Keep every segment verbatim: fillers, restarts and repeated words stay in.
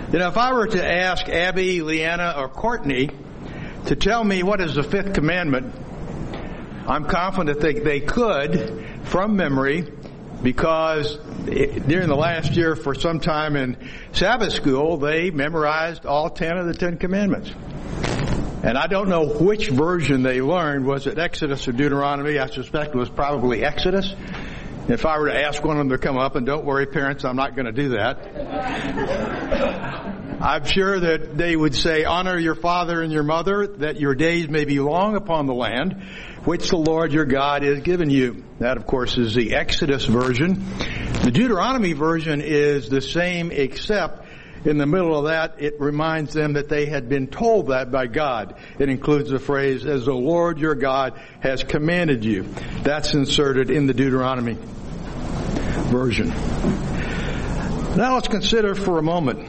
You know, if I were to ask Abby, Leanna, or Courtney to tell me what is the fifth commandment, I'm confident they, they could from memory, because during the last year for some time in Sabbath school, they memorized all ten of the Ten Commandments. And I don't know which version they learned. Was it Exodus or Deuteronomy? I suspect it was probably Exodus. If I were to ask one of them to come up, and don't worry, parents, I'm not going to do that. I'm sure that they would say, honor your father and your mother, that your days may be long upon the land, which the Lord your God has given you. That, of course, is the Exodus version. The Deuteronomy version is the same, except in the middle of that, it reminds them that they had been told that by God. It includes the phrase, as the Lord your God has commanded you. That's inserted in the Deuteronomy version. Now let's consider for a moment,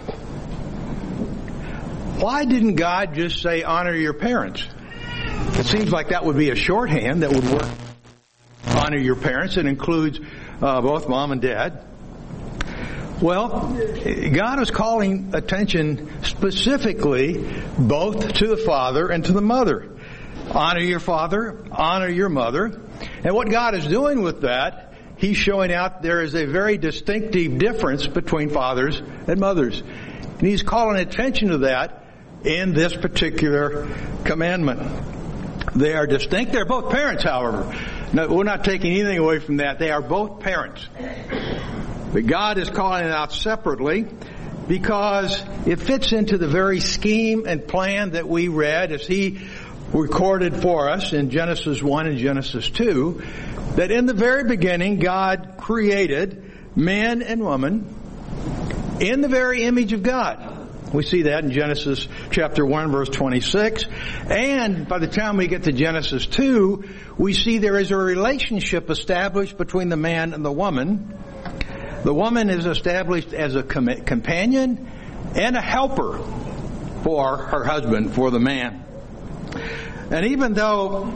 why didn't God just say, honor your parents? It seems like that would be a shorthand that would work. Honor your parents. It includes uh, both mom and dad. Well, God is calling attention specifically both to the father and to the mother. Honor your father, honor your mother. And what God is doing with that, He's showing out there is a very distinctive difference between fathers and mothers. And He's calling attention to that in this particular commandment. They are distinct. They're both parents, however. No, we're not taking anything away from that. They are both parents. But God is calling it out separately because it fits into the very scheme and plan that we read as He recorded for us in Genesis one and Genesis two, that in the very beginning God created man and woman in the very image of God. We see that in Genesis chapter one, verse twenty-six. And by the time we get to Genesis two, we see there is a relationship established between the man and the woman. The woman is established as a com- companion and a helper for her husband, for the man. And even though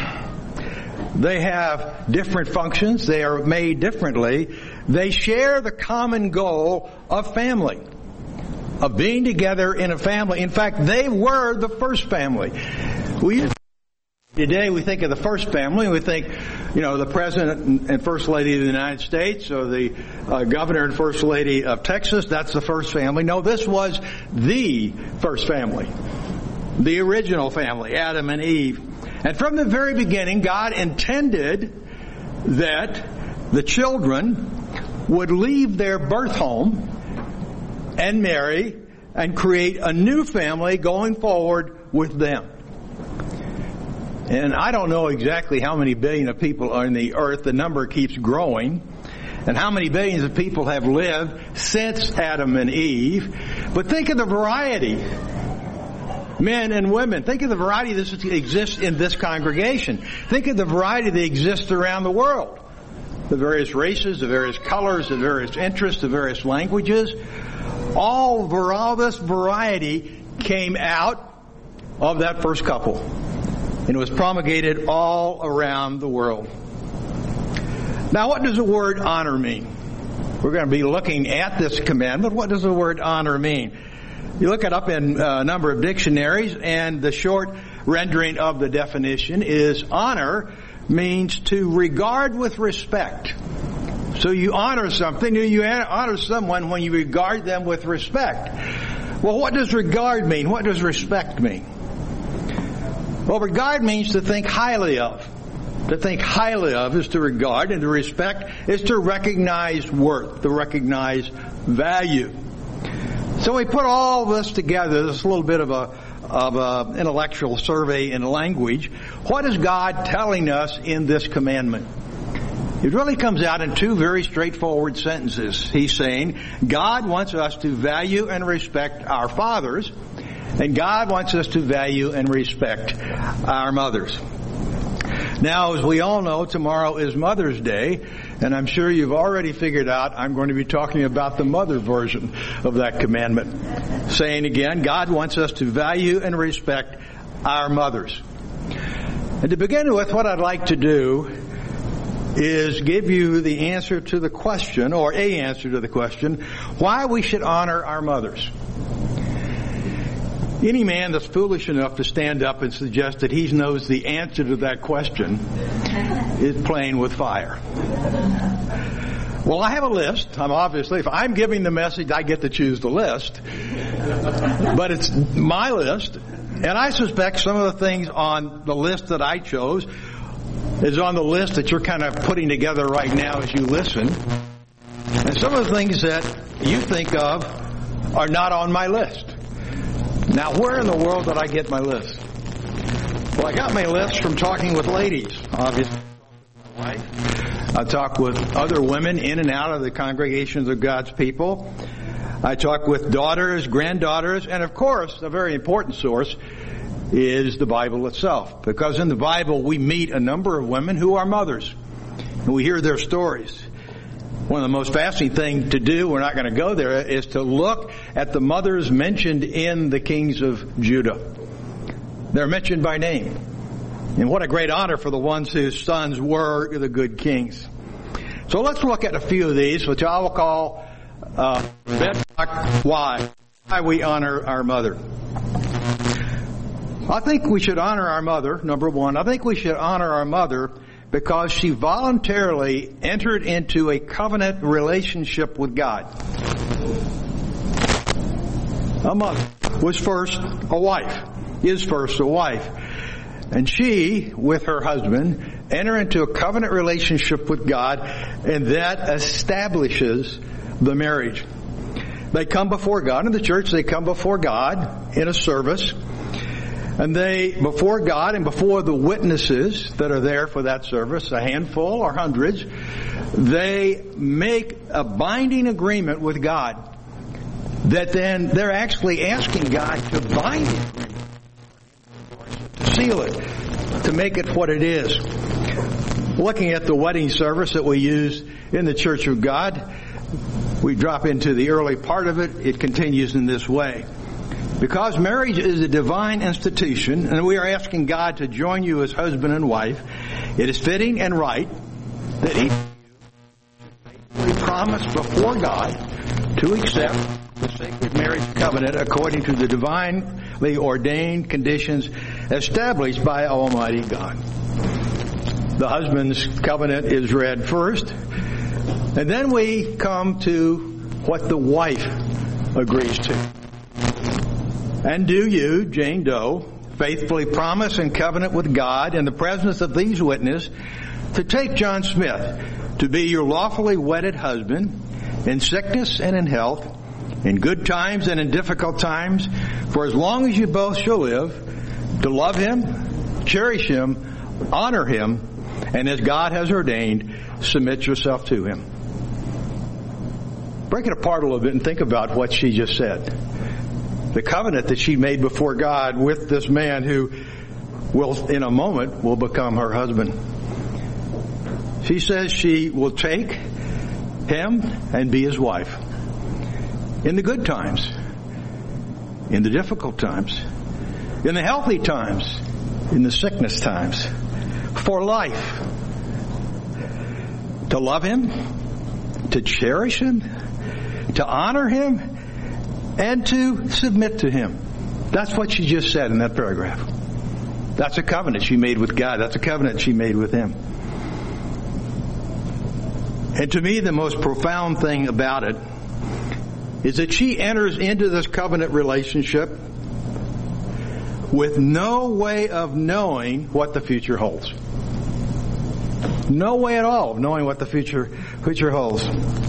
they have different functions, they are made differently, they share the common goal of family, of being together in a family. In fact, they were the first family. We Today we think of the first family, we think, you know, the President and First Lady of the United States, or the uh, Governor and First Lady of Texas, that's the first family. No, this was the first family. The original family, Adam and Eve. And from the very beginning, God intended that the children would leave their birth home and marry and create a new family going forward with them. And I don't know exactly how many billion of people are in the earth. The number keeps growing. And how many billions of people have lived since Adam and Eve. But think of the variety. Men and women. Think of the variety that exists in this congregation. Think of the variety that exists around the world. The various races, the various colors, the various interests, the various languages. All, all this variety came out of that first couple. And it was promulgated all around the world. Now, what does the word honor mean? We're going to be looking at this commandment. What does the word honor mean? You look it up in a number of dictionaries, and the short rendering of the definition is honor means to regard with respect. So you honor something, you honor someone when you regard them with respect. Well, what does regard mean? What does respect mean? Well, regard means to think highly of. To think highly of is to regard, and to respect is to recognize worth, to recognize value. So we put all this together, this little bit of a of a intellectual survey in language. What is God telling us in this commandment? It really comes out in two very straightforward sentences. He's saying God wants us to value and respect our fathers, and God wants us to value and respect our mothers. Now, as we all know, tomorrow is Mother's Day, and I'm sure you've already figured out I'm going to be talking about the mother version of that commandment. Saying again, God wants us to value and respect our mothers. And to begin with, what I'd like to do is give you the answer to the question, or a answer to the question, why we should honor our mothers. Any man that's foolish enough to stand up and suggest that he knows the answer to that question is playing with fire. Well, I have a list. I'm obviously, if I'm giving the message, I get to choose the list. But it's my list. And I suspect some of the things on the list that I chose is on the list that you're kind of putting together right now as you listen. And some of the things that you think of are not on my list. Now, where in the world did I get my list? Well, I got my list from talking with ladies, obviously. My wife. I talk with other women in and out of the congregations of God's people. I talk with daughters, granddaughters, and of course, a very important source is the Bible itself. Because in the Bible, we meet a number of women who are mothers, and we hear their stories. One of the most fascinating things to do, we're not going to go there, is to look at the mothers mentioned in the kings of Judah. They're mentioned by name. And what a great honor for the ones whose sons were the good kings. So let's look at a few of these, which I will call uh, bedrock why. Why we honor our mother. I think we should honor our mother, number one. I think we should honor our mother because she voluntarily entered into a covenant relationship with God. A mother was first a wife, is first a wife. And she, with her husband, enter into a covenant relationship with God, and that establishes the marriage. They come before God. In the church, they come before God in a service. And they, before God and before the witnesses that are there for that service, a handful or hundreds, they make a binding agreement with God that then they're actually asking God to bind the agreement, to seal it, to make it what it is. Looking at the wedding service that we use in the Church of God, we drop into the early part of it. It continues in this way. Because marriage is a divine institution, and we are asking God to join you as husband and wife, it is fitting and right that each of you should promise before God to accept the sacred marriage covenant according to the divinely ordained conditions established by Almighty God. The husband's covenant is read first, and then we come to what the wife agrees to. And do you, Jane Doe, faithfully promise and covenant with God in the presence of these witnesses to take John Smith to be your lawfully wedded husband in sickness and in health, in good times and in difficult times, for as long as you both shall live, to love him, cherish him, honor him, and as God has ordained, submit yourself to him. Break it apart a little bit and think about what she just said. The covenant that she made before God with this man who will, in a moment, will become her husband. She says she will take him and be his wife. In the good times, in the difficult times, in the healthy times, in the sickness times, for life. To love him, to cherish him, to honor him, and to submit to him. That's what she just said in that paragraph. That's a covenant she made with God. That's a covenant she made with him. And to me, the most profound thing about it is that she enters into this covenant relationship with no way of knowing what the future holds. No way at all of knowing what the future, future holds.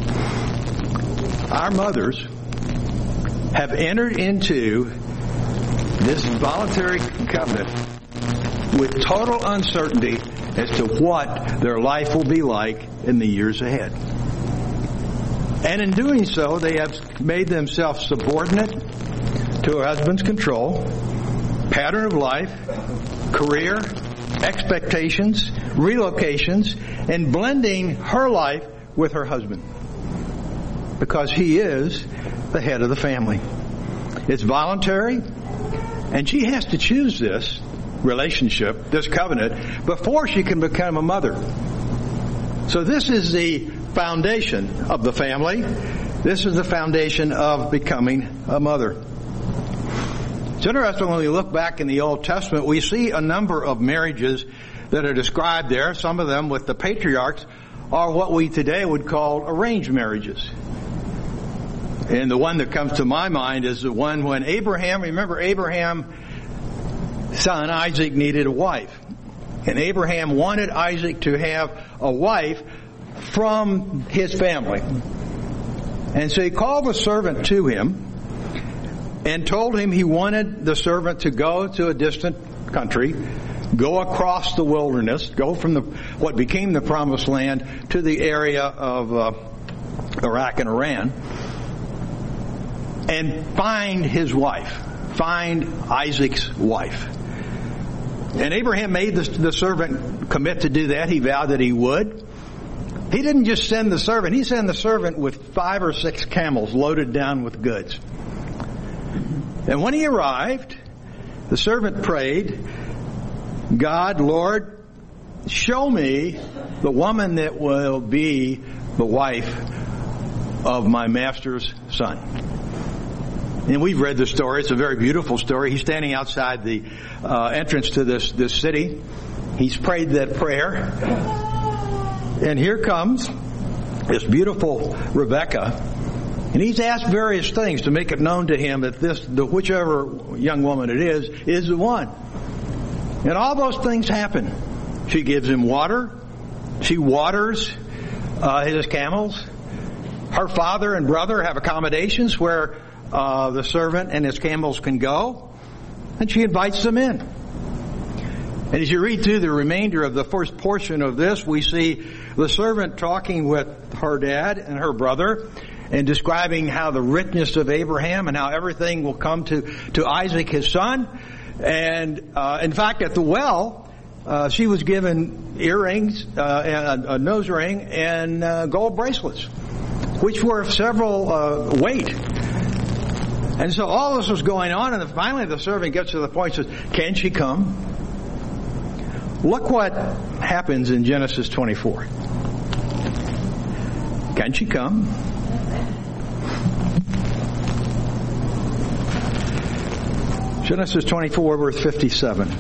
Our mothers have entered into this voluntary covenant with total uncertainty as to what their life will be like in the years ahead. And in doing so, they have made themselves subordinate to her husband's control, pattern of life, career, expectations, relocations, and blending her life with her husband. Because he is the head of the family. It's voluntary, and she has to choose this relationship, this covenant, before she can become a mother. So this is the foundation of the family. This is the foundation of becoming a mother. It's interesting when we look back in the Old Testament, we see a number of marriages that are described there. Some of them with the patriarchs are what we today would call arranged marriages. And the one that comes to my mind is the one when Abraham, remember Abraham's son Isaac needed a wife. And Abraham wanted Isaac to have a wife from his family. And so he called the servant to him and told him he wanted the servant to go to a distant country, go across the wilderness, go from the what became the Promised Land to the area of uh, Iraq and Iran, and find his wife, find Isaac's wife. And Abraham made the, the servant commit to do that. He vowed that he would. He didn't just send the servant. He sent the servant with five or six camels loaded down with goods. And when he arrived, the servant prayed, God, Lord, show me the woman that will be the wife of my master's son. And we've read the story. It's a very beautiful story. He's standing outside the uh, entrance to this, this city. He's prayed that prayer. And here comes this beautiful Rebecca. And he's asked various things to make it known to him that this, the whichever young woman it is, is the one. And all those things happen. She gives him water. She waters uh, his camels. Her father and brother have accommodations where uh, the servant and his camels can go. And she invites them in. And as you read through the remainder of the first portion of this, we see the servant talking with her dad and her brother and describing how the richness of Abraham and how everything will come to, to Isaac, his son. And uh, in fact, at the well, uh, she was given earrings, uh, a, a nose ring, and uh, gold bracelets, which were of several uh, weight. And so all this was going on, and finally the servant gets to the point and says, can she come? Look what happens in Genesis twenty-four. Can she come? Genesis twenty-four, verse fifty-seven.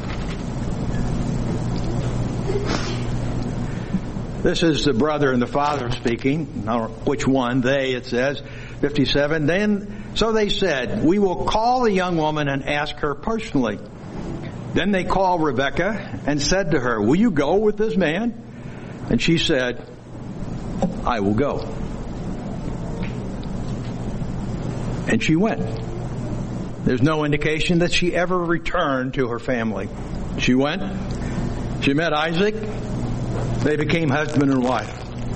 This is the brother and the father speaking. Now, which one? They, it says. fifty-seven. Then, so they said, we will call the young woman and ask her personally. Then they called Rebekah and said to her, will you go with this man? And she said, I will go. And she went. There's no indication that she ever returned to her family. She went. She met Isaac. They became husband and wife.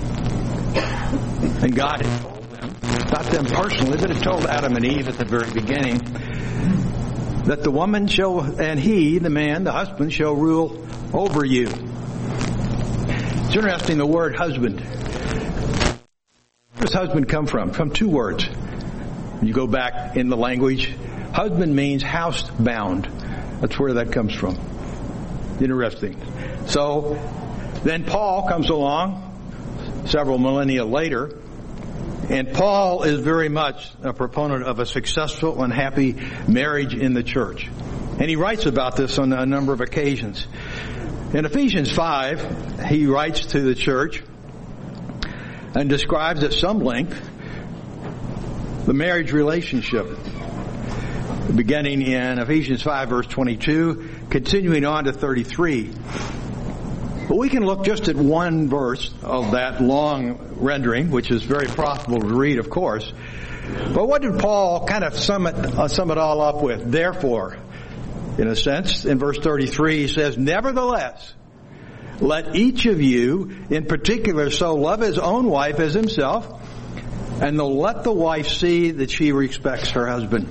And God had told them, not them personally, but had told Adam and Eve at the very beginning, that the woman shall, and he, the man, the husband, shall rule over you. It's interesting, the word husband. Where does husband come from? From two words. When you go back in the language, husband means house bound. That's where that comes from. Interesting. So, then Paul comes along several millennia later, and Paul is very much a proponent of a successful and happy marriage in the church. And he writes about this on a number of occasions. In Ephesians five, he writes to the church and describes at some length the marriage relationship, beginning in Ephesians five, verse twenty-two, continuing on to thirty-three. But we can look just at one verse of that long rendering, which is very profitable to read, of course. But what did Paul kind of sum it, uh, sum it all up with? Therefore, in a sense, in verse thirty-three, he says, nevertheless, let each of you in particular so love his own wife as himself, and let the wife see that she respects her husband.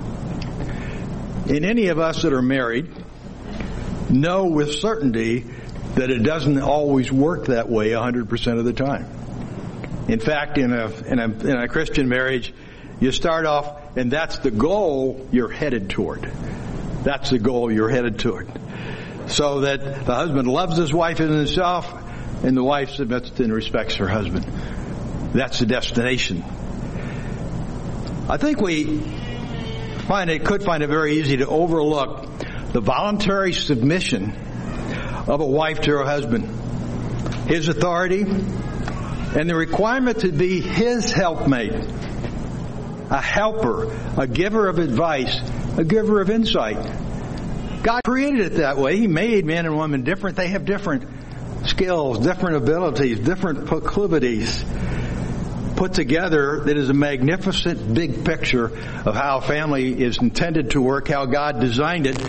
In any of us that are married, know with certainty that it doesn't always work that way one hundred percent of the time. In fact, in a, in a, in a Christian marriage, you start off, and that's the goal you're headed toward. That's the goal you're headed toward. So that the husband loves his wife as himself, and the wife submits and respects her husband. That's the destination. I think we find it could find it very easy to overlook the voluntary submission of a wife to her husband, his authority, and the requirement to be his helpmate, a helper, a giver of advice, a giver of insight. God created it that way. He made men and women different. They have different skills, different abilities, different proclivities. Put together, it is a magnificent big picture of how a family is intended to work, how God designed it.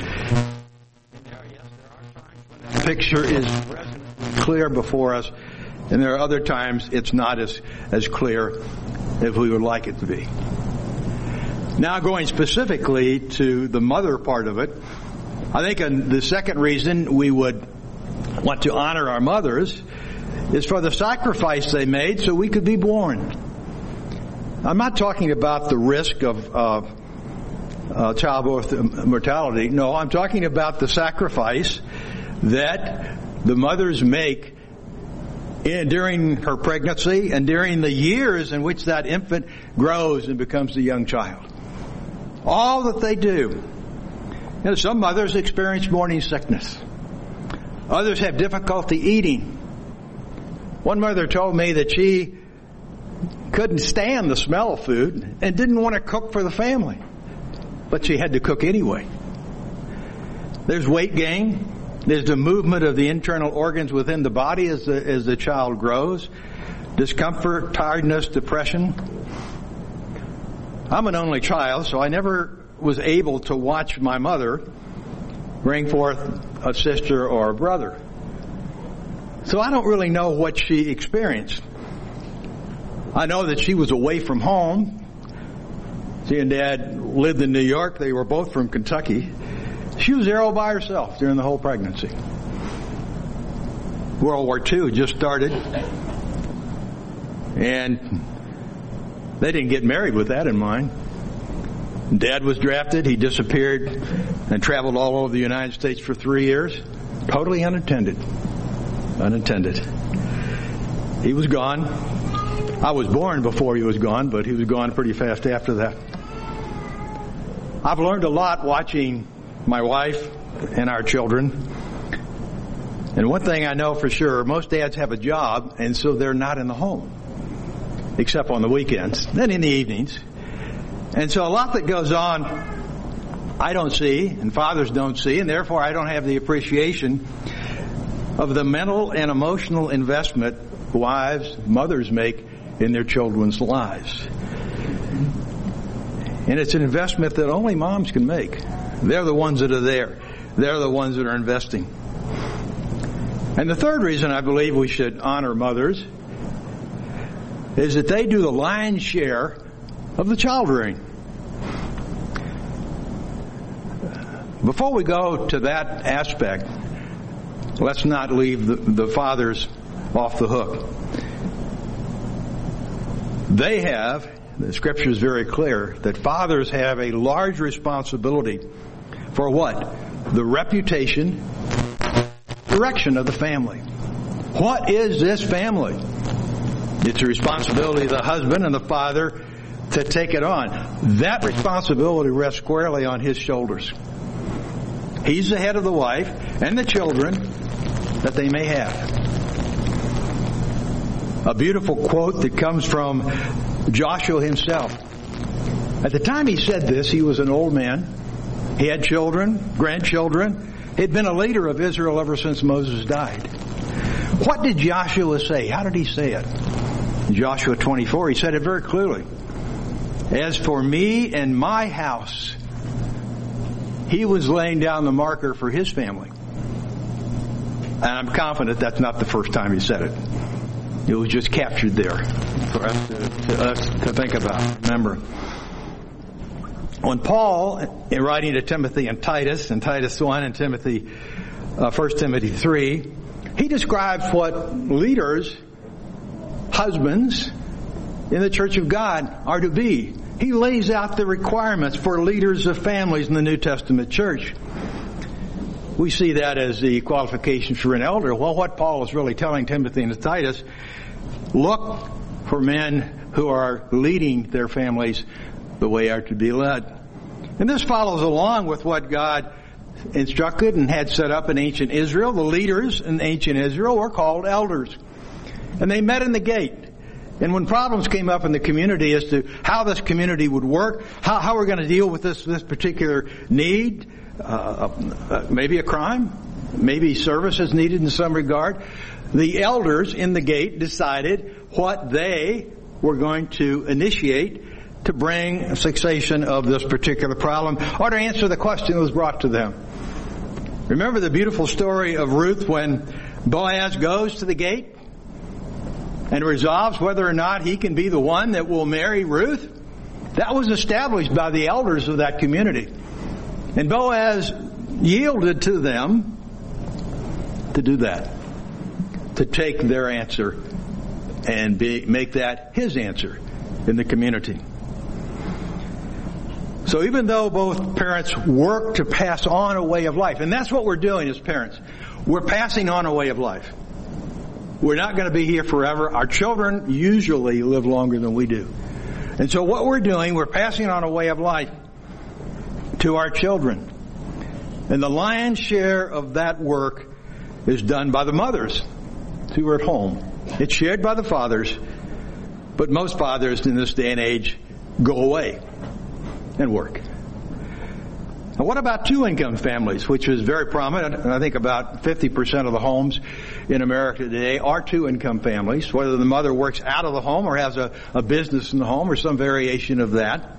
The picture is clear before us, and there are other times it's not as, as clear as we would like it to be. Now, going specifically to the mother part of it, I think the second reason we would want to honor our mothers is for the sacrifice they made so we could be born. I'm not talking about the risk of uh, uh, childbirth mortality. No, I'm talking about the sacrifice that the mothers make in, during her pregnancy and during the years in which that infant grows and becomes a young child. All that they do. You know, some mothers experience morning sickness. Others have difficulty eating. One mother told me that she couldn't stand the smell of food and didn't want to cook for the family, but she had to cook anyway. There's weight gain. There's the movement of the internal organs within the body as the, as the child grows. Discomfort, tiredness, depression. I'm an only child, so I never was able to watch my mother bring forth a sister or a brother. So I don't really know what she experienced. I know that she was away from home. She and Dad lived in New York. They were both from Kentucky. She was there all by herself during the whole pregnancy. World War Two just started. And they didn't get married with that in mind. Dad was drafted. He disappeared and traveled all over the United States for three years. Totally unattended. Unattended. He was gone. I was born before he was gone, but he was gone pretty fast after that. I've learned a lot watching my wife and our children. And one thing I know for sure, most dads have a job, and so they're not in the home, except on the weekends, then in the evenings. And so a lot that goes on I don't see, and fathers don't see, and therefore I don't have the appreciation of the mental and emotional investment wives, mothers make in their children's lives. And it's an investment that only moms can make. They're the ones that are there. They're the ones that are investing. And the third reason I believe we should honor mothers is that they do the lion's share of the child rearing. Before we go to that aspect, let's not leave the, the fathers off the hook. They have, the Scripture is very clear, that fathers have a large responsibility for what? The reputation, direction of the family. What is this family? It's the responsibility of the husband and the father to take it on. That responsibility rests squarely on his shoulders. He's the head of the wife and the children that they may have. A beautiful quote that comes from Joshua himself. At the time he said this, he was an old man. He had children, grandchildren. He'd been a leader of Israel ever since Moses died. What did Joshua say? How did he say it? In Joshua twenty-four, he said it very clearly. As for me and my house, he was laying down the marker for his family. And I'm confident that's not the first time he said it. It was just captured there for us to, to, us to think about. Remember, when Paul, in writing to Timothy and Titus, and Titus one and Timothy, uh, First Timothy three, he describes what leaders, husbands in the church of God are to be. He lays out the requirements for leaders of families in the New Testament church. We see that as the qualifications for an elder. Well, what Paul is really telling Timothy and Titus, look for men who are leading their families the way they are to be led. And this follows along with what God instructed and had set up in ancient Israel. The leaders in ancient Israel were called elders. And they met in the gate. And when problems came up in the community as to how this community would work, how, how we're going to deal with this, this particular need, uh, uh, maybe a crime, maybe service is needed in some regard, the elders in the gate decided what they were going to initiate to bring a cessation of this particular problem or to answer the question that was brought to them. Remember the beautiful story of Ruth when Boaz goes to the gate and resolves whether or not he can be the one that will marry Ruth? That was established by the elders of that community. And Boaz yielded to them to do that, to take their answer and be, make that his answer in the community. So even though both parents work to pass on a way of life, and that's what we're doing as parents, we're passing on a way of life. We're not going to be here forever. Our children usually live longer than we do. And so what we're doing, we're passing on a way of life to our children. And the lion's share of that work is done by the mothers who are at home. It's shared by the fathers, but most fathers in this day and age go away and work. Now, what about two-income families, which is very prominent? And I think about fifty percent of the homes in America today are two-income families, whether the mother works out of the home or has a, a business in the home or some variation of that.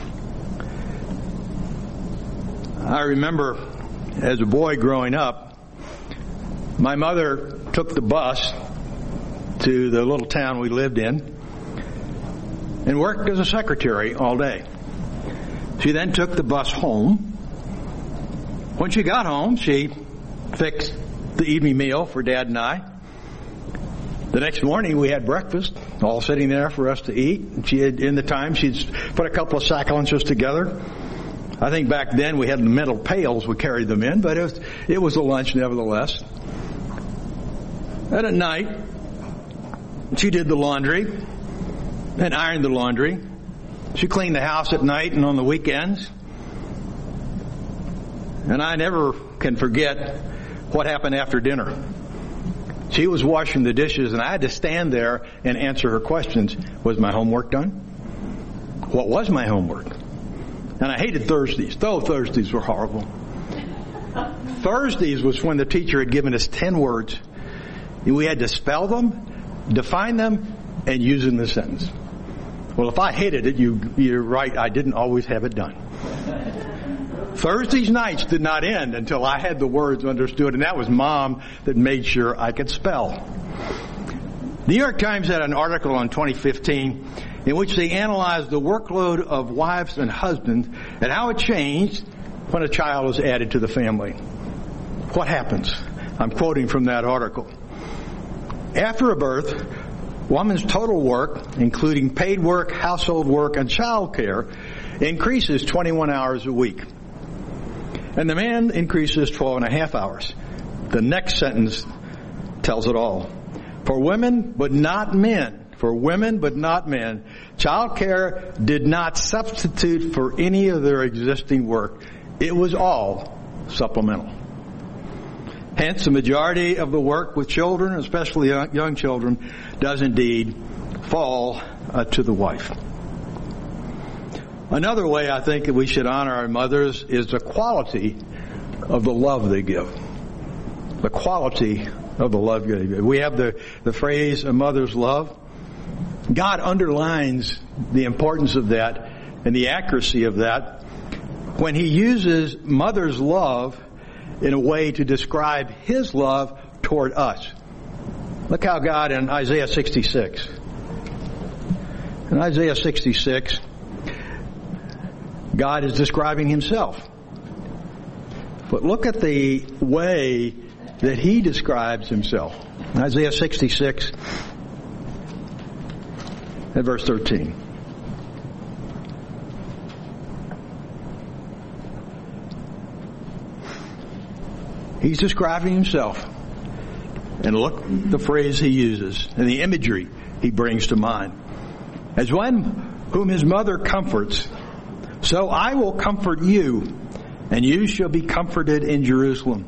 I remember as a boy growing up, my mother took the bus to the little town we lived in and worked as a secretary all day. She then took the bus home. When she got home, she fixed the evening meal for Dad and I. The next morning, we had breakfast, all sitting there for us to eat. She had, in the time, she'd put a couple of sack lunches together. I think back then we had metal pails we carried them in, but it was, it was a lunch nevertheless. And at night, she did the laundry and ironed the laundry. She cleaned the house at night and on the weekends. And I never can forget what happened after dinner. She was washing the dishes and I had to stand there and answer her questions. Was my homework done? What was my homework? And I hated Thursdays. Though Thursdays were horrible. Thursdays was when the teacher had given us ten words. And we had to spell them, define them, and use them in the sentence. Well, if I hated it, you, you're right, I didn't always have it done. Thursdays nights did not end until I had the words understood, and that was Mom that made sure I could spell. The New York Times had an article in twenty fifteen in which they analyzed the workload of wives and husbands and how it changed when a child was added to the family. What happens? I'm quoting from that article. After a birth, woman's total work, including paid work, household work, and child care, increases twenty-one hours a week. And the man increases twelve and a half hours. The next sentence tells it all. For women, but not men, for women, but not men, child care did not substitute for any of their existing work. It was all supplemental. Hence, the majority of the work with children, especially young children, does indeed fall uh, to the wife. Another way I think that we should honor our mothers is the quality of the love they give. The quality of the love they give. We have the, the phrase, a mother's love. God underlines the importance of that and the accuracy of that when He uses mother's love in a way to describe His love toward us. Look how God in Isaiah sixty-six. In Isaiah sixty-six, God is describing Himself. But look at the way that He describes Himself. Isaiah sixty-six, at verse thirteen. He's describing Himself. And look at the phrase He uses and the imagery He brings to mind. As one whom His mother comforts, So I will comfort you, and you shall be comforted in Jerusalem.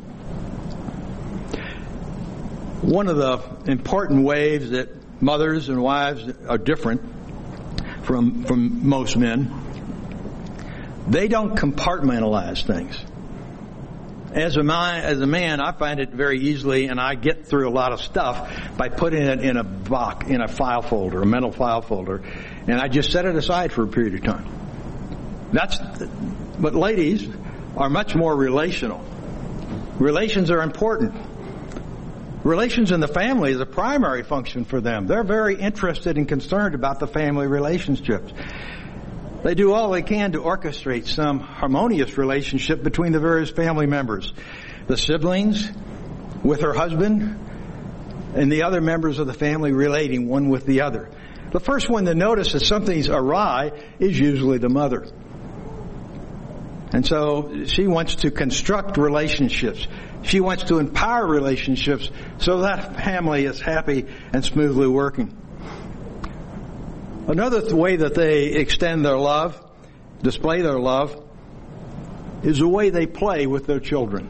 One of the important ways that mothers and wives are different from from most men, they don't compartmentalize things. As a man, as a man, I find it very easily, and I get through a lot of stuff by putting it in a box, in a file folder, a mental file folder, and I just set it aside for a period of time. That's, but ladies are much more relational. Relations are important. Relations in the family is a primary function for them. They're very interested and concerned about the family relationships. They do all they can to orchestrate some harmonious relationship between the various family members. The siblings with her husband and the other members of the family relating one with the other. The first one to notice that something's awry is usually the mother. And so she wants to construct relationships. She wants to empower relationships so that family is happy and smoothly working. Another th- way that they extend their love, display their love, is the way they play with their children.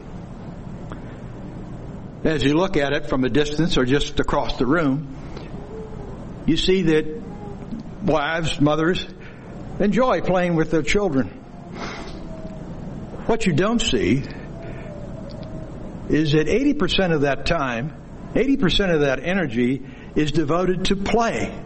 As you look at it from a distance or just across the room, you see that wives, mothers, enjoy playing with their children. What you don't see is that eighty percent of that time, eighty percent of that energy is devoted to play.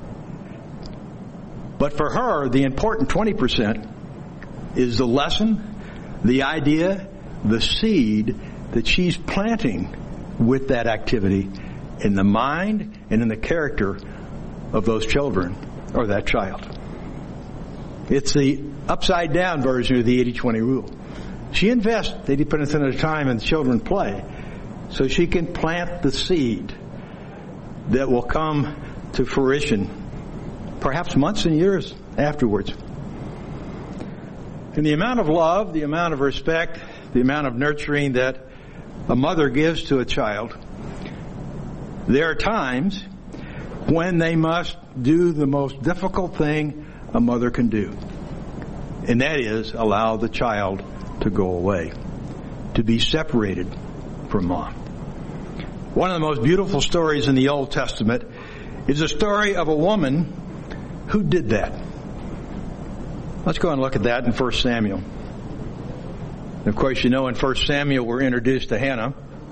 But for her, the important twenty percent is the lesson, the idea, the seed that she's planting with that activity in the mind and in the character of those children or that child. It's the upside down version of the eighty twenty rule. She invests eighty percent of the time in children play so she can plant the seed that will come to fruition perhaps months and years afterwards. And the amount of love, the amount of respect, the amount of nurturing that a mother gives to a child, there are times when they must do the most difficult thing a mother can do. And that is allow the child to go away, to be separated from mom. One of the most beautiful stories in the Old Testament is a story of a woman who did that. Let's go and look at that in First Samuel. Of course, you know in First Samuel we're introduced to Hannah.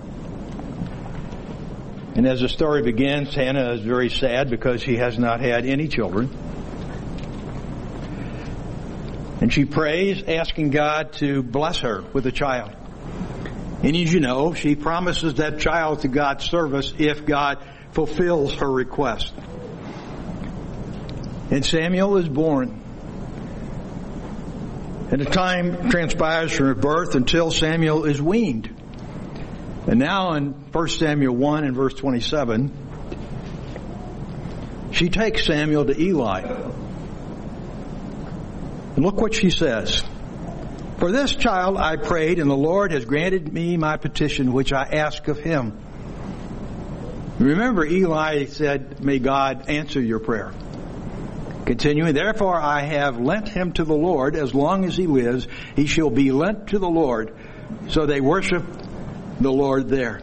And as the story begins, Hannah is very sad because she has not had any children. And she prays, asking God to bless her with a child. And as you know, she promises that child to God's service if God fulfills her request. And Samuel is born. And the time transpires from her birth until Samuel is weaned. And now in First Samuel one and verse twenty-seven, she takes Samuel to Eli. And look what she says. For this child I prayed, and the Lord has granted me my petition which I ask of him. Remember, Eli said, may God answer your prayer. Continuing, therefore I have lent him to the Lord. As long as he lives, he shall be lent to the Lord. So they worship the Lord there.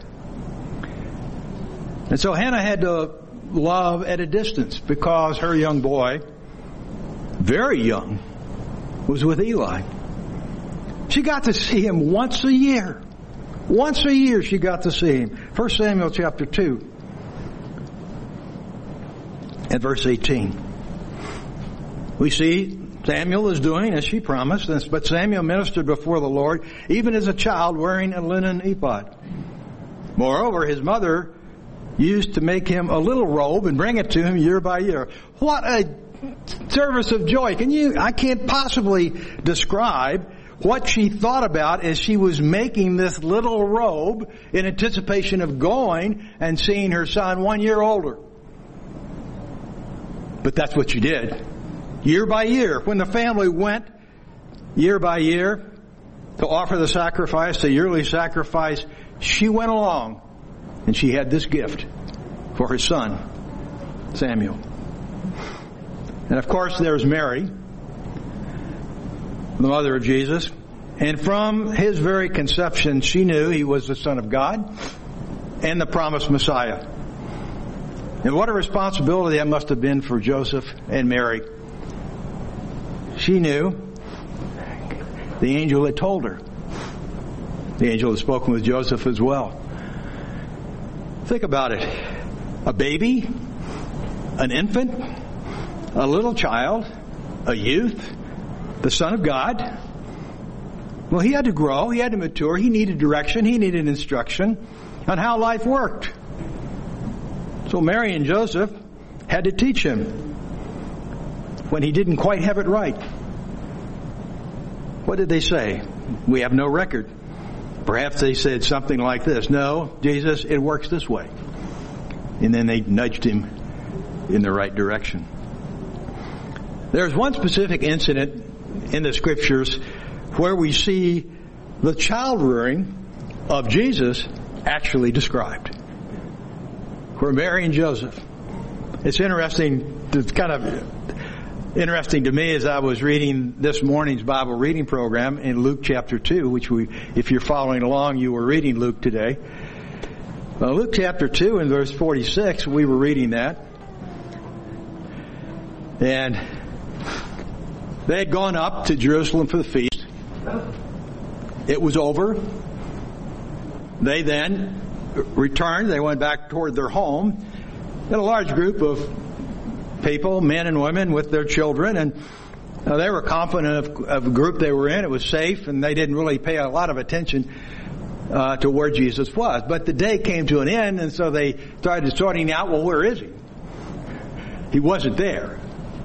And so Hannah had to love at a distance because her young boy, very young, was with Eli. She got to see him once a year. Once a year she got to see him. First Samuel chapter two and verse eighteen. We see Samuel is doing as she promised, but Samuel ministered before the Lord, even as a child wearing a linen ephod. Moreover, his mother used to make him a little robe and bring it to him year by year. What a service of joy. Can you, I can't possibly describe what she thought about as she was making this little robe in anticipation of going and seeing her son one year older. But that's what she did. Year by year, when the family went year by year to offer the sacrifice, the yearly sacrifice, she went along and she had this gift for her son, Samuel. And of course there's Mary. the mother of Jesus. And from his very conception, she knew he was the Son of God and the promised Messiah. And what a responsibility that must have been for Joseph and Mary. She knew. The angel had told her. The angel had spoken with Joseph as well. Think about it. A baby, an infant, a little child, a youth, the Son of God. Well, he had to grow, he had to mature, he needed direction, he needed instruction on how life worked. So Mary and Joseph had to teach him when he didn't quite have it right. What did they say? We have no record. Perhaps they said something like this: no, Jesus, it works this way. And then they nudged him in the right direction. There's one specific incident in the Scriptures where we see the child rearing of Jesus actually described. Where Mary and Joseph. It's interesting, it's kind of interesting to me as I was reading this morning's Bible reading program in Luke chapter two, which we, if you're following along, you were reading Luke today. Well, Luke chapter two and verse forty-six, we were reading that. And they had gone up to Jerusalem for the feast. It was over. They then returned. They went back toward their home. And a large group of people, men and women, with their children. And uh, they were confident of, of the group they were in. It was safe, and they didn't really pay a lot of attention uh, to where Jesus was. But the day came to an end, and so they started sorting out, well, where is he? He wasn't there.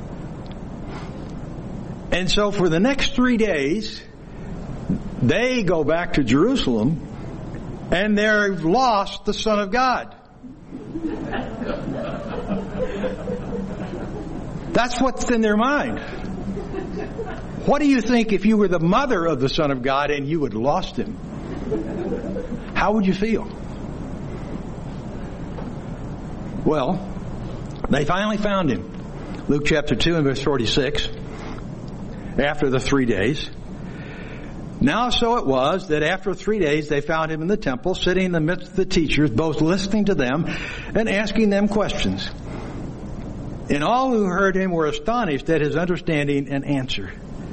And so for the next three days, they go back to Jerusalem, and they've lost the Son of God. That's what's in their mind. What do you think if you were the mother of the Son of God and you had lost him? How would you feel? Well, they finally found him. Luke chapter two and verse forty-six. After the three days. Now so it was that after three days they found him in the temple, sitting in the midst of the teachers, both listening to them and asking them questions. And all who heard him were astonished at his understanding and answer.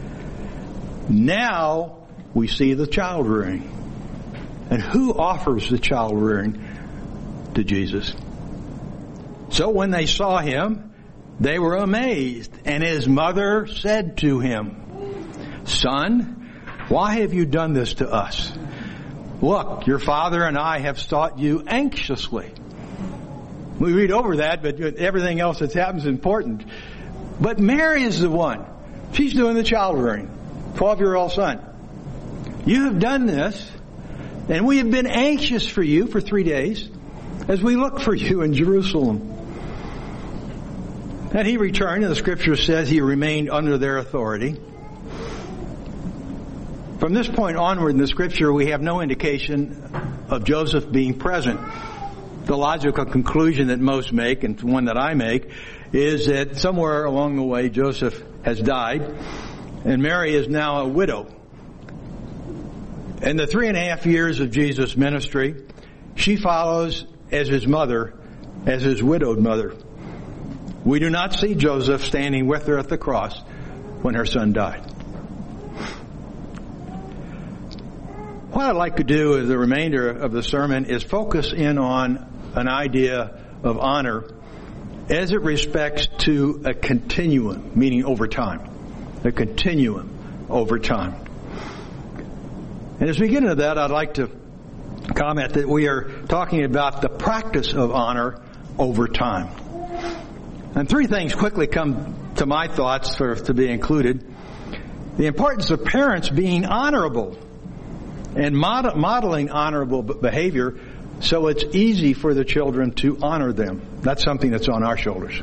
Now we see the child rearing. And who offers the child rearing to Jesus? So when they saw him, they were amazed. And his mother said to him, Son, why have you done this to us? Look, your father and I have sought you anxiously. We read over that, but everything else that's happened is important. But Mary is the one. She's doing the child rearing. twelve-year-old son. You have done this, and we have been anxious for you for three days as we look for you in Jerusalem. And he returned, and the Scripture says he remained under their authority. From this point onward in the Scripture, we have no indication of Joseph being present. The logical conclusion that most make, and one that I make, is that somewhere along the way Joseph has died, and Mary is now a widow. In the three and a half years of Jesus' ministry, she follows as his mother, as his widowed mother. We do not see Joseph standing with her at the cross when her son died. What I'd like to do as the remainder of the sermon is focus in on an idea of honor as it respects to a continuum, meaning over time. A continuum over time. And as we get into that, I'd like to comment that we are talking about the practice of honor over time. And three things quickly come to my thoughts for to be included. The importance of parents being honorable and mod- modeling honorable behavior so it's easy for the children to honor them. That's something that's on our shoulders.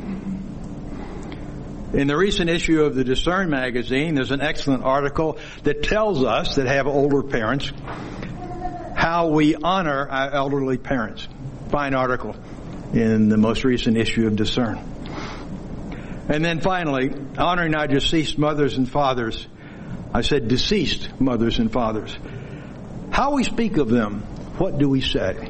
In the recent issue of the Discern magazine, there's an excellent article that tells us that have older parents how we honor our elderly parents. Fine article in the most recent issue of Discern. And then finally, honoring our deceased mothers and fathers I said deceased mothers and fathers. How we speak of them, what do we say?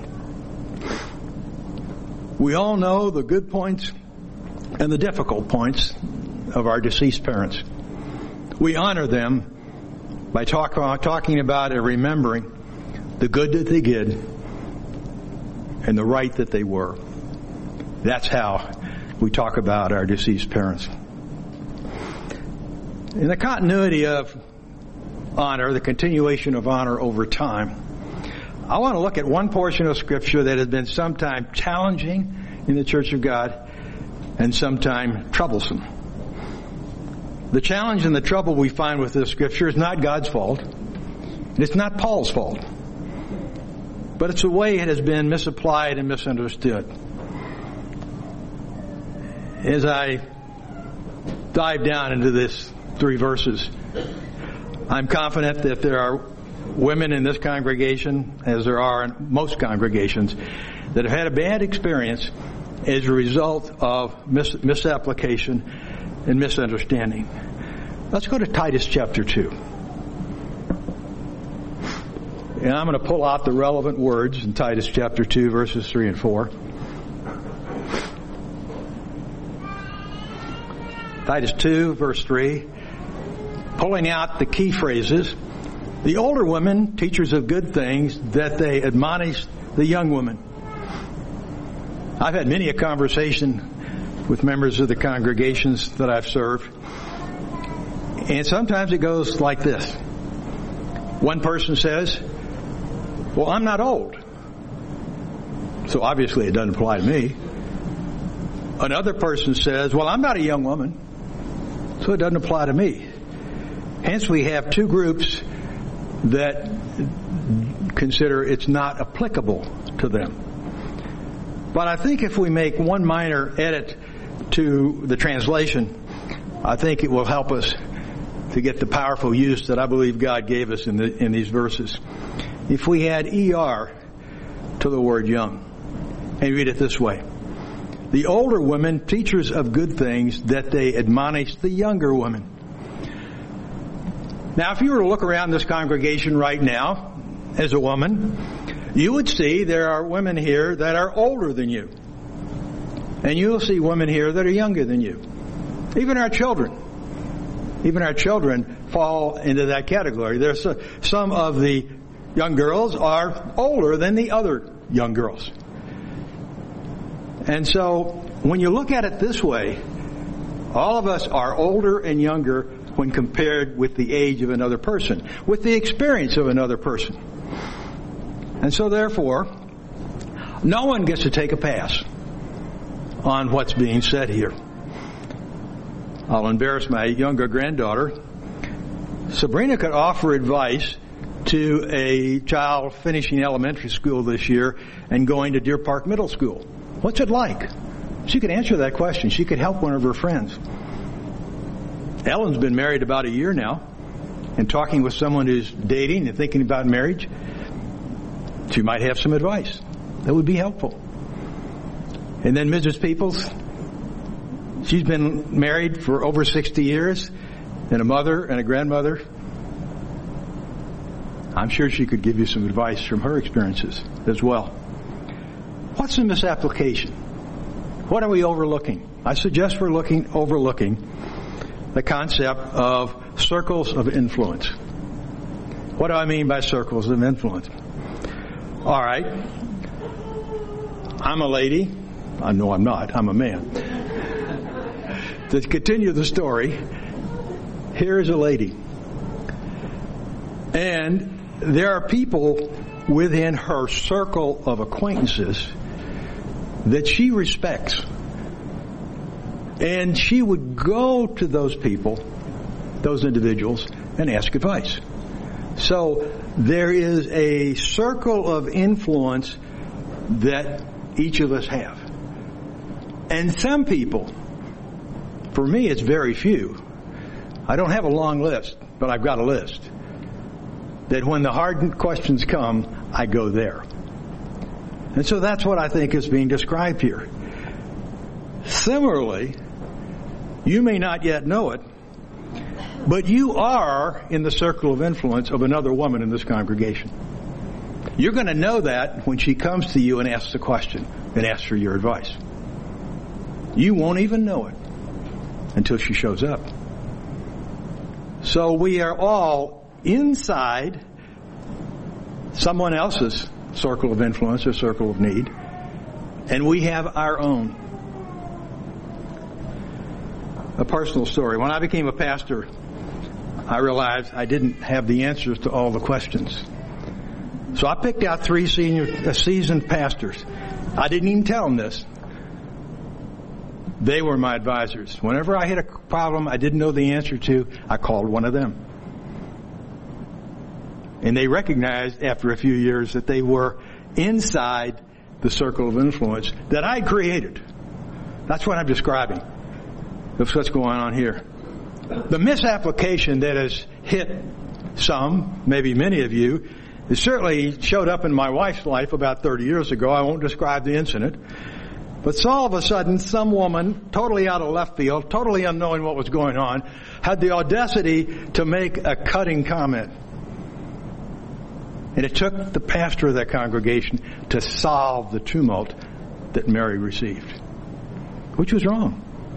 We all know the good points and the difficult points of our deceased parents. We honor them by talk, talking about and remembering the good that they did and the right that they were. That's how we talk about our deceased parents. In the continuity of honor, the continuation of honor over time, I want to look at one portion of Scripture that has been sometimes challenging in the Church of God and sometimes troublesome. The challenge and the trouble we find with this Scripture is not God's fault. It's not Paul's fault. But it's the way it has been misapplied and misunderstood. As I dive down into this three verses, I'm confident that there are women in this congregation, as there are in most congregations, that have had a bad experience as a result of mis- misapplication and misunderstanding. Let's go to Titus chapter two. And I'm going to pull out the relevant words in Titus chapter two, verses three and four. Titus two, verse three, pulling out the key phrases. The older women, teachers of good things, that they admonish the young women. I've had many a conversation with members of the congregations that I've served, and sometimes it goes like this. One person says, well, I'm not old, so obviously it doesn't apply to me. Another person says, well, I'm not a young woman, so it doesn't apply to me. Hence, we have two groups that consider it's not applicable to them. But I think if we make one minor edit to the translation, I think it will help us to get the powerful use that I believe God gave us in, the, in these verses. If we add E R to the word young and read it this way: the older women, teachers of good things, that they admonish the younger women. Now, if you were to look around this congregation right now as a woman, you would see there are women here that are older than you. And you'll see women here that are younger than you. Even our children. Even our children fall into that category. There's a, some of the young girls are older than the other young girls. And so, when you look at it this way, all of us are older and younger when compared with the age of another person, with the experience of another person. And so therefore, no one gets to take a pass on what's being said here. I'll embarrass my younger granddaughter. Sabrina could offer advice to a child finishing elementary school this year and going to Deer Park Middle School. What's it like? She could answer that question. She could help one of her friends. Ellen's been married about a year now, and talking with someone who's dating and thinking about marriage, she might have some advice that would be helpful. And then Missus Peoples, she's been married for over sixty years, and a mother and a grandmother. I'm sure she could give you some advice from her experiences as well. What's the misapplication? What are we overlooking? I suggest we're looking overlooking the concept of circles of influence. What do I mean by circles of influence? All right. I'm a lady. I know I'm not. I'm a man. To continue the story, here is a lady. And there are people within her circle of acquaintances that she respects. And she would go to those people, those individuals, and ask advice. So there is a circle of influence that each of us have. And some people, for me it's very few, I don't have a long list, but I've got a list, that when the hard questions come, I go there. And so that's what I think is being described here. Similarly, you may not yet know it, But you are in the circle of influence of another woman in this congregation. You're going to know that when she comes to you and asks a question and asks for your advice. You won't even know it until she shows up. So we are all inside someone else's circle of influence or circle of need, and we have our own. A personal story. When I became a pastor, I realized I didn't have the answers to all the questions. So I picked out three senior, uh, seasoned pastors. I didn't even tell them this. They were my advisors. Whenever I hit a problem I didn't know the answer to, I called one of them. And they recognized after a few years that they were inside the circle of influence that I created. That's what I'm describing. That's what's going on here. The misapplication that has hit some, maybe many of you, it certainly showed up in my wife's life about thirty years ago. I won't describe the incident. But so all of a sudden, some woman, totally out of left field, totally unknowing what was going on, had the audacity to make a cutting comment. And it took the pastor of that congregation to solve the tumult that Mary received, which was wrong.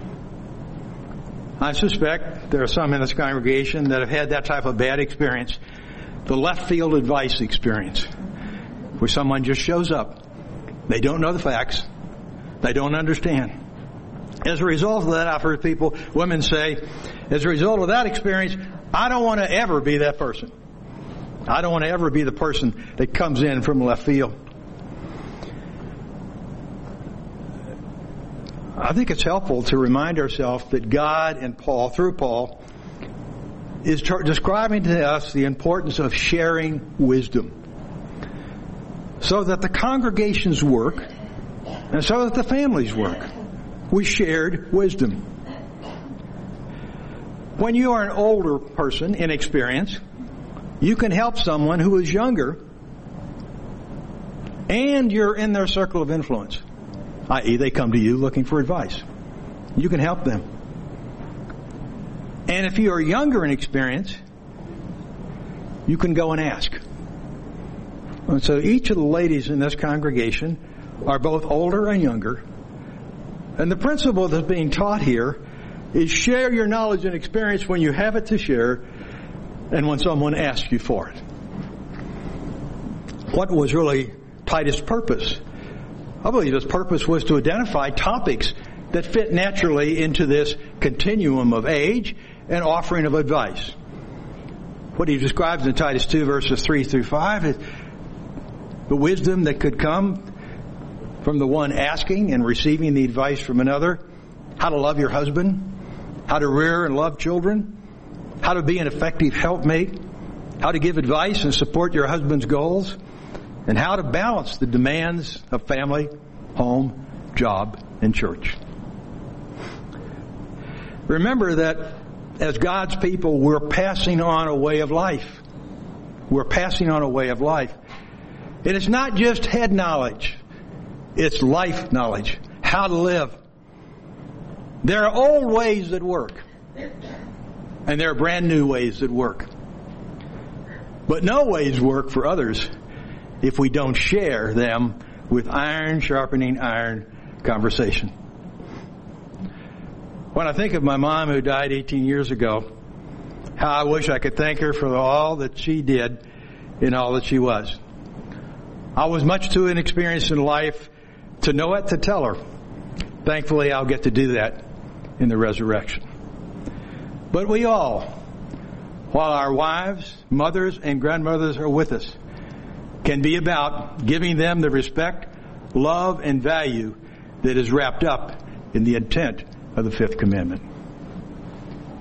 I suspect there are some in this congregation that have had that type of bad experience, the left field advice experience, where someone just shows up. They don't know the facts. They don't understand. As a result of that, I've heard people, women say, as a result of that experience, I don't want to ever be that person. I don't want to ever be the person that comes in from left field. I think it's helpful to remind ourselves that God and Paul, through Paul, is ter- describing to us the importance of sharing wisdom, so that the congregations work and so that the families work. We shared wisdom. When you are an older person in experience, you can help someone who is younger and you're in their circle of influence, that is they come to you looking for advice. You can help them. And if you are younger in experience, you can go and ask. And so each of the ladies in this congregation are both older and younger. And the principle that's being taught here is share your knowledge and experience when you have it to share and when someone asks you for it. What was really Titus' purpose? I believe his purpose was to identify topics that fit naturally into this continuum of age and offering of advice. What he describes in Titus two verses three through five is the wisdom that could come from the one asking and receiving the advice from another, how to love your husband, how to rear and love children, how to be an effective helpmate, how to give advice and support your husband's goals, and how to balance the demands of family, home, job, and church. Remember that as God's people, we're passing on a way of life. We're passing on a way of life. And it's not just head knowledge. It's life knowledge. How to live. There are old ways that work. And there are brand new ways that work. But no ways work for others if we don't share them with iron sharpening iron conversation. When I think of my mom who died eighteen years ago, how I wish I could thank her for all that she did and all that she was. I was much too inexperienced in life to know it, to tell her. Thankfully, I'll get to do that in the resurrection. But we all, while our wives, mothers, and grandmothers are with us, can be about giving them the respect, love, and value that is wrapped up in the intent of the fifth commandment.